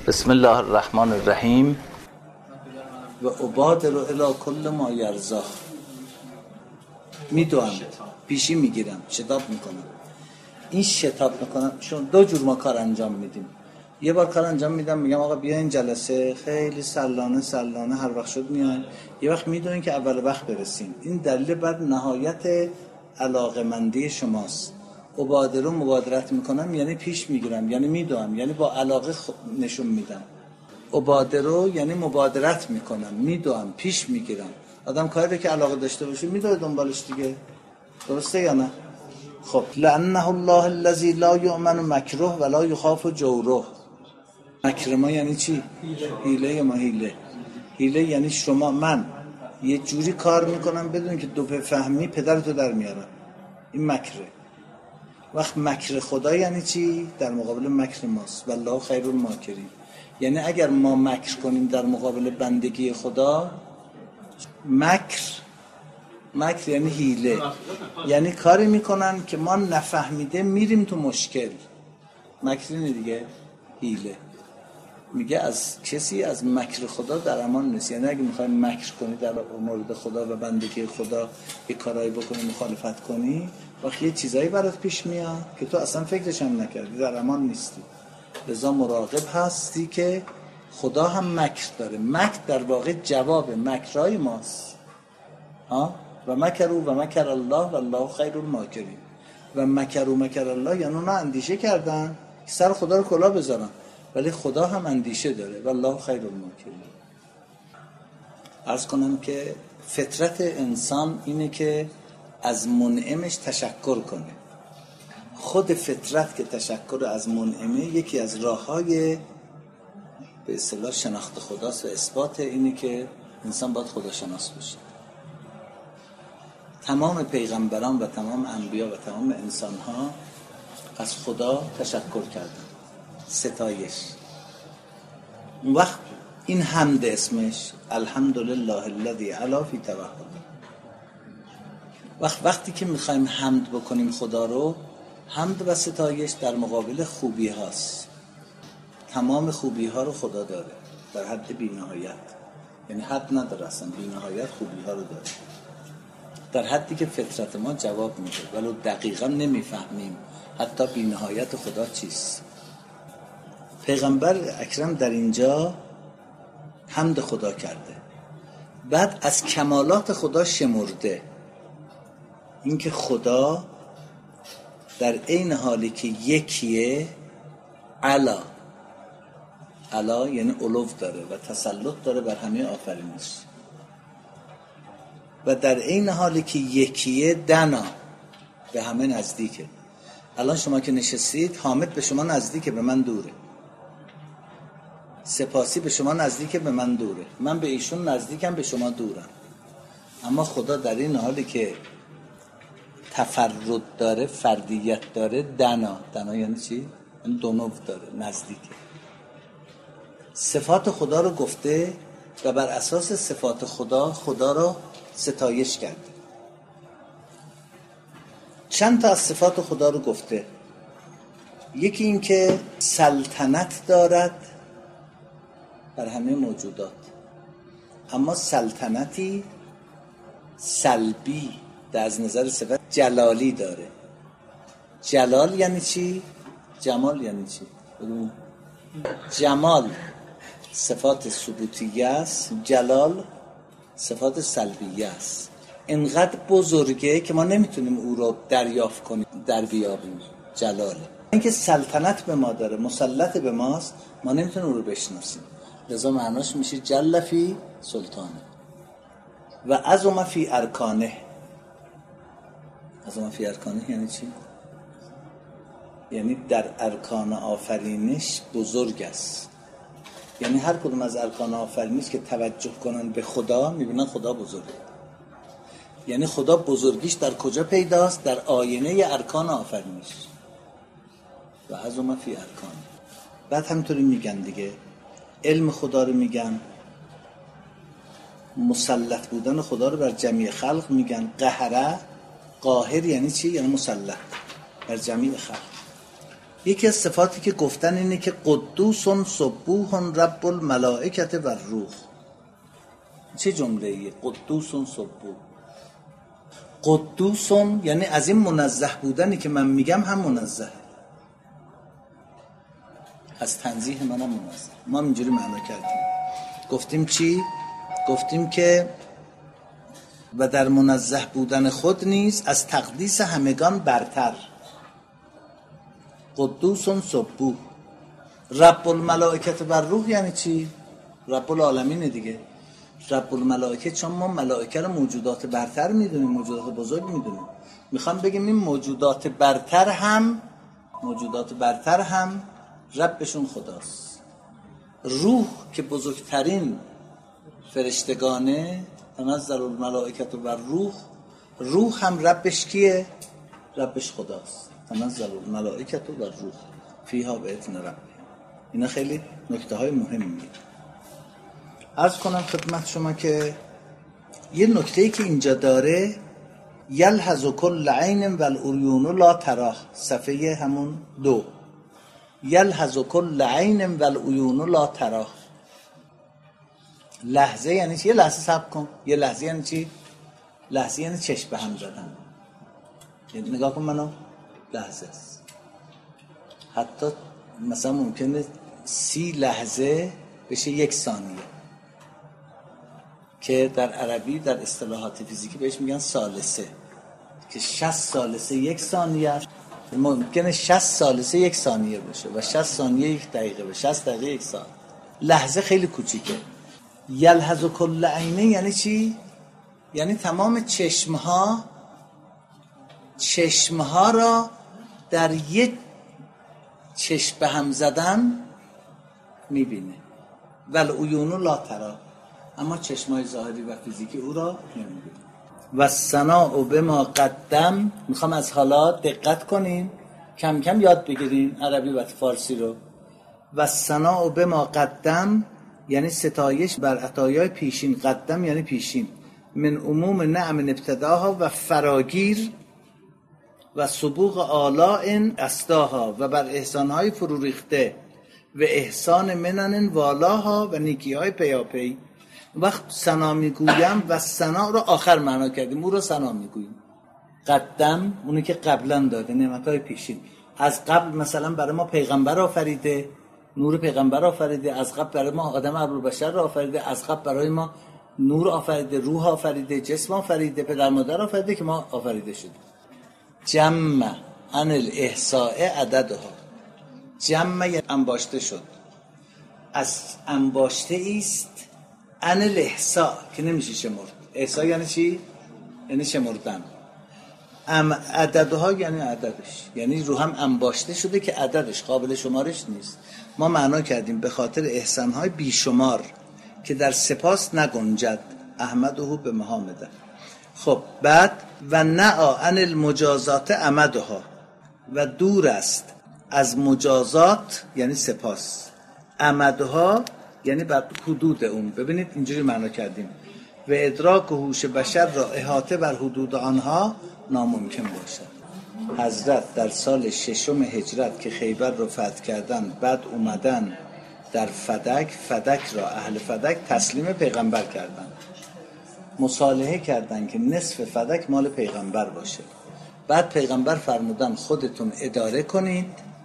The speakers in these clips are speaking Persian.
بسم الله الرحمن الرحیم. و ابادر الی کل ما یرزا، میدوام، پیشی میگیرم، شتاب میکنم. این شتاب میکنم چون دو جور ما کار انجام میدیم. یه بار کار انجام میدم میگم آقا بیا این جلسه خیلی سلانه هر وقت شد میایم، یه وقت میدونین که اول وقت برسیم. این دلیل بر نهایت علاقمندی شماست. ابادر مبادرت میکنم یعنی پیش میگیرم، یعنی میدوام، یعنی با علاقه نشون میدم. ابادر یعنی مبادرت میکنم، میدوام، پیش میگیرم. آدم کاری که علاقه داشته باشه میدوه دنبالش دیگه. درسته یا نه؟ خب لعنه الله الذی لا یؤمن مکره ولا یخاف جوره. مکر ما یعنی چی؟ حیله ما. حیله یعنی من یه جوری کار میکنم بدون که دو بفهمی پدرتو در میارم. این مکره. وقت مکر خدا یعنی چی؟ در مقابل مکر ماست. والله خیر الماکرین. یعنی اگر ما مکر کنیم در مقابل بندگی خدا، مکر یعنی حیله، یعنی کاری میکنن که ما نفهمیده میریم تو مشکل. مکر اینه دیگه، حیله. میگه از کسی از مکر خدا در امان نیست. یعنی اگه میخوای مکر کنی در مورد خدا و بندگی خدا، یه کارایی بکنی، مخالفت کنی، وقتی یه چیزایی برات پیش میاد که تو اصلا فکرش هم نکردی، در امان نیستی. لذا مراقب هستی که خدا هم مکر داره. مکر در واقع جواب مکرهای ماست. و مکروا و مکر الله والله خیر الماکرین. و مکر الله یعنی اونا اندیشه کردن سر خدا رو کلاه بذارن، ولی خدا هم اندیشه داره. والله خیر الماکرین. عرض کنم که فطرت انسان اینه که از منعمش تشکر کنه. خود فطرت که تشکر از منعمه یکی از راه‌های به اصطلاح شناخت خداست و اثبات اینه که انسان باید خداشناس بشه. تمام پیغمبران و تمام انبیا و تمام انسان‌ها از خدا تشکر کردن، ستایش. اون وقت این حمد اسمش الحمدلله الذی علا فی توحد. وقتی که میخوایم حمد بکنیم خدا رو، حمد و ستایش در مقابل خوبی هاست. تمام خوبی ها رو خدا داره در حد بی‌نهایت، یعنی حد نداره اصلا، بی‌نهایت خوبی ها رو داره در حدی که فطرت ما جواب میده، ولی دقیقا نمیفهمیم حتی بی‌نهایت خدا چیست. پیغمبر اکرم در اینجا حمد خدا کرده، بعد از کمالات خدا شمرده. اینکه خدا در عین حالی که یکیه، علا یعنی علو داره و تسلط داره بر همه آفرینش، و در عین حالی که یکیه دنا، به همه نزدیکه. الان شما که نشستید، حامد به شما نزدیکه، به من دوره. سپاسی به شما نزدیکه، به من دوره. من به ایشون نزدیکم، به شما دورم. اما خدا در این حالی که تفرد داره، فردیت داره، دنا یعنی چی؟ یعنی دونو داره، نزدیکه. صفات خدا رو گفته و بر اساس صفات خدا رو ستایش کرده. چند تا از صفات خدا رو گفته. یکی این که سلطنت دارد بر همه موجودات، اما سلطنتی سلبی در از نظر صفت جلالی داره. جلال یعنی چی؟ جمال یعنی چی؟ جمال صفات ثبوتیه است، جلال صفات سلبیه است. اینقدر بزرگه که ما نمیتونیم او رو دریافت کنیم، در بیابیم. جلاله اینکه سلطنت به ما داره، مسلط به ماست، ما نمیتونیم او رو بشناسیم. لذا معناش میشه جل فی سلطانه و عظم فی ارکانه. عظم فی ارکانه یعنی چی؟ یعنی در ارکان آفرینش بزرگ است. یعنی هر کدوم از ارکان آفرینش که توجه کنن به خدا، میبینن خدا بزرگه. یعنی خدا بزرگیش در کجا پیداست؟ در آینه ارکان آفرینش. و عظم فی ارکانه. بعد همینطوری میگن دیگه، علم خدا رو میگن، مسلط بودن خدا رو بر جمیع خلق میگن. قاهر یعنی چی؟ یعنی مسلط بر جمیع خلق. یکی از صفاتی که گفتن اینه که قدوس سبوح رب الملائکه و الروح. چه جمله ایه؟ قدوس سبوح. قدوس یعنی از این منزه بودنی که من میگم هم منزه، از تنزیه منم منزه. ما اینجوری معنا کردیم، گفتیم چی؟ گفتیم که و در منزه بودن خود نیز از تقدیس همگان برتر. قدوس سبوح. رب الملائکه و الروح یعنی چی؟ رب العالمین دیگه. رب الملائکه، چون ما ملائکه رو موجودات برتر میدونیم، موجودات بزرگ میدونیم، میخوام بگیم این موجودات برتر هم ربشون خداست. روح که بزرگترین فرشتگانه، تنزل الملائکه و الروح، روح هم ربش کیه؟ ربش خداست. تنزل الملائکه و الروح فیها باذن ربهم. اینا خیلی نکته های مهمیه. عرض کنم خدمت شما که یه نکته‌ای که اینجا داره، یلحظ کل عین و العیون لا تراه، صفحه همون 2. یلحظ کل عین و العیون لا تراه. لحظه یعنی چی؟ یه لحظه صبر کن. یه لحظه یعنی چی؟ لحظه یعنی چشم به هم زدن. نگاه کن منو، لحظه است. حتی مثلا ممکنه 30 لحظه بشه 1 ثانیه، که در عربی در اصطلاحات فیزیکی بهش میگن ثالثه، که 60 ثالثه 1 ثانیه است. ممکنه 60 ثالثه 1 ثانیه باشه و 60 ثانیه 1 دقیقه باشه، 60 دقیقه 1 ساعت. لحظه خیلی کوچیکه. یلحظ کل عینه یعنی چی؟ یعنی تمام چشمها را در یک چشم به هم زدن میبینه. والعیون لا ترا، اما چشمای ظاهری و فیزیکی او را نمیبینه. و ثناء بما قدم، میخوام از حالا دقت کنین، کم کم یاد بگیرین عربی و فارسی رو. و ثناء بما قدم یعنی ستایش بر عطایای پیشین. قدم یعنی پیشین. من عموم نعم ابتداها و فراگیر و سبوق آلاء اسداها، و بر احسانهای فرو ریخته و احسان منن والاها و نیکیهای پیاپی. وقت ثنا میگویم و ثنا رو آخر معنا کردیم، او رو ثنا میگوییم. قدم اونی که قبلا داده، نعمتهای پیشین. از قبل مثلا برای ما پیغمبر آفریده، نور پیغمبر آفریده. از قبل برای ما آدم ابوالبشر را آفریده. از قبل برای ما نور آفریده، روح آفریده، جسم آفریده، پدر مادر آفریده که ما آفریده شدیم. جمع عن الاحصاء عددها. جمع انباشته شد، از انباشته است عن الاحصاء که نمیشه شمرد. احصاء یعنی چی؟ یعنی شمردن. عددها یعنی عددش، یعنی رو هم انباشته شده که عددش قابل شمارش نیست. ما معنا کردیم به خاطر احسانهای بیشمار که در سپاس نگنجد، احمده به محامده. خب بعد و نعا عن المجازات عمدها، و دور است از مجازات یعنی سپاس. عمدها یعنی بر حدود اون. ببینید اینجوری معنا کردیم و ادراک و هوش بشر را احاطه بر حدود آنها ناممکن باشد. حضرت در سال 6 هجرت که خیبر رو فتح کردن، بعد اومدن در فدک را اهل فدک تسلیم پیغمبر کردن، مصالحه کردن که نصف فدک مال پیغمبر باشه. بعد پیغمبر فرمودن خودتون اداره کنید،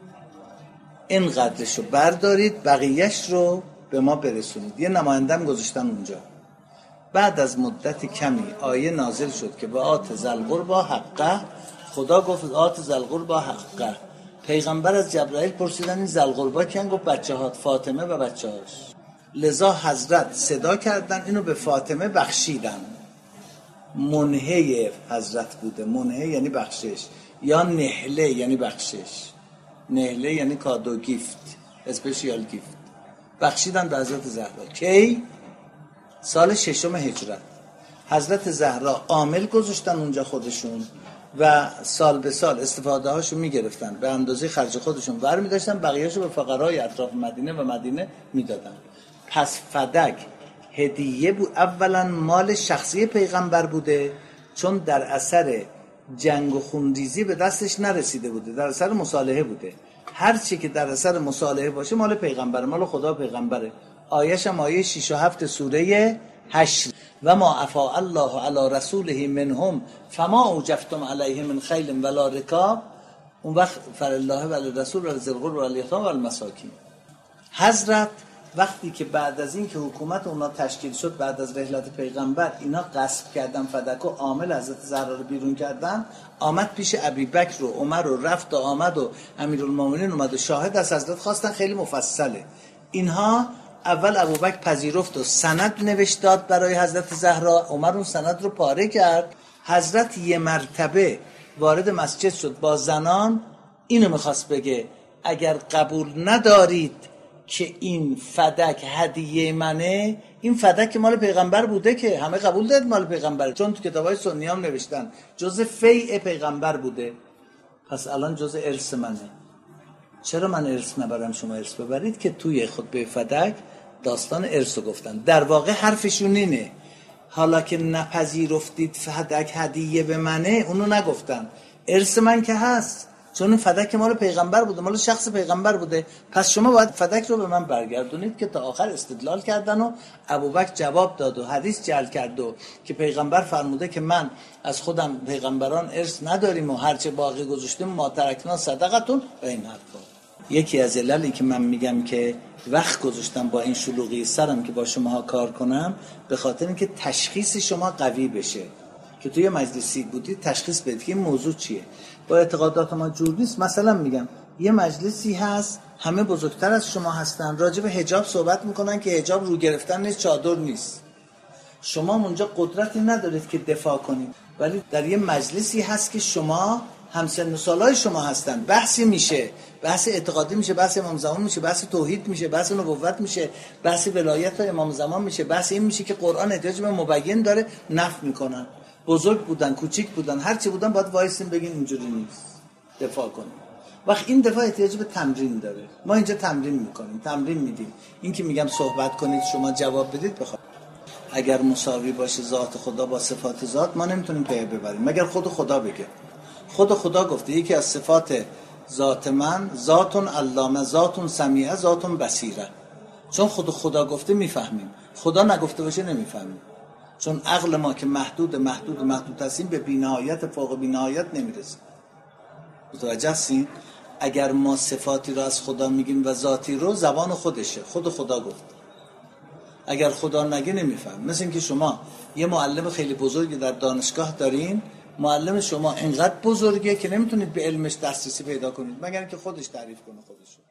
این قدرش رو بردارید، بقیهش رو به ما برسونید. یه نمایندم گذاشتن اونجا. بعد از مدت کمی آیه نازل شد که با آت ذوالقربی حقه. خدا گفت آت ذوالقربی حقه. پیغمبر از جبرائیل پرسیدن این ذوالقربی کیان؟ گفت بچه‌هات، فاطمه و بچه‌هاش. لذا حضرت صدا کردن اینو به فاطمه بخشیدن. منهه حضرت بوده. منهه یعنی بخشش، یا نهله یعنی بخشش. نهله یعنی کادو، گیفت، اسپیشیال گیفت. بخشیدن به حضرت زهرا. کی؟ سال 6 هجرت. حضرت زهرا عامل گذاشتن اونجا خودشون و سال به سال استفاده هاشو میگرفتن، به اندازه خرج خودشون برمی داشتن، بقیه‌شو به فقرای اطراف مدینه و مدینه میدادن. پس فدک هدیه بود. اولا مال شخصی پیغمبر بوده، چون در اثر جنگ و خونریزی به دستش نرسیده بوده، در اثر مصالحه بوده. هر چی که در اثر مصالحه باشه مال پیغمبره، مال خدا پیغمبره. آیه‌ش هم آیه 6 و 7 سوره 8 و ما افاء الله علی رسوله منهم فما اوجفتم علیه من خیل ولا رکاب، اون وقت فلله و للرسول و لذی القربى و الیتامی و المساکین. حضرت وقتی که بعد از این که حکومت اونا تشکیل شد، بعد از رحلت پیغمبر، اینا غصب کردن فدک و عامل حضرت زهرا رو بیرون کردن، آمد پیش ابوبکر و عمر و رفت و آمد و امیرالمومنین اومد و شاهد از حضرت خواستن، خیلی مفصله. اینها اول ابوبکر پذیرفت و سند نوشت داد برای حضرت زهرا، عمر اون سند رو پاره کرد. حضرت یه مرتبه وارد مسجد شد با زنان، اینو میخواست بگه اگر قبول ندارید که این فدک هدیه منه، این فدک مال پیغمبر بوده که همه قبول دارید مال پیغمبره، چون تو کتابای سنی هم نوشتن جز فیء پیغمبر بوده، پس الان جز ارث منه. چرا من ارث نبرم شما ارث ببرید؟ که توی خطبه فدک داستان ارث رو گفتن. در واقع حرفشون اینه حالا که نپذیرفتید فدک هدیه به منه، اونو نگفتن، ارث من که هست، چون فدک مال پیغمبر بوده، مال شخص پیغمبر بوده، پس شما باید فدک رو به من برگردونید. که تا آخر استدلال کردن و ابوبکر جواب داد و حدیث جعل کرد و که پیغمبر فرموده که من از خودم پیغمبران ارث نداریم و هرچه باقی گذاشتیم ما ترکنا صدقتون و این حرفا. یکی از عللی که من میگم که وقت گذاشتم با این شلوغی سرم که با شماها کار کنم، به خاطر اینکه تشخیص شما قوی بشه، که توی مجلسی بودید تشخیص بدید که این موضوع چیه. با اعتقادات ما جور نیست. مثلا میگم یه مجلسی هست همه بزرگتر از شما هستن، راجع به حجاب صحبت میکنن که حجاب رو گرفتن نیست، چادر نیست. شما اونجا قدرتی ندارید که دفاع کنید، ولی در یه مجلسی هست که شما همسن و سالای شما هستن، بحثی میشه، بحث اعتقادی میشه، بحث امام زمان میشه، بحث توحید میشه، بحث نبوت میشه، بحث ولایت امام زمان میشه، بحث این میشه که قرآن احتیاج به مبین داره، نفی میکنن. بزرگ بودن کوچیک بودن هر چی بودن باید وایسیم بگین اینجوری نیست، دفاع کنیم. وقت این دفاع احتیاج به تمرین داره. ما اینجا تمرین میکنیم، تمرین میدیم. این که میگم صحبت کنید شما جواب بدید، بخواد اگر مساوی باشه ذات خدا با صفات ذات، ما نمیتونیم پی ببریم مگر خود خدا بگه. خود خدا گفته یکی از صفات ذات من ذاتون علامه، ذاتون سمیعه، ذاتون بصیره. چون خود خدا گفته میفهمیم، خدا نگفته باشه نمیفهمیم. چون عقل ما که محدود هستیم به بی‌نهایت فوق بی‌نهایت نمیرسه. متوجه هستین؟ اگر ما صفاتی رو از خدا میگیم و ذاتی رو، زبان خودشه، خود خدا گفت. اگر خدا نگه نمیفهم. مثل اینکه شما یه معلم خیلی بزرگی در دانشگاه دارین، معلم شما اینقدر بزرگه که نمیتونید به علمش دسترسی پیدا کنید مگر اینکه خودش تعریف کنه خودش.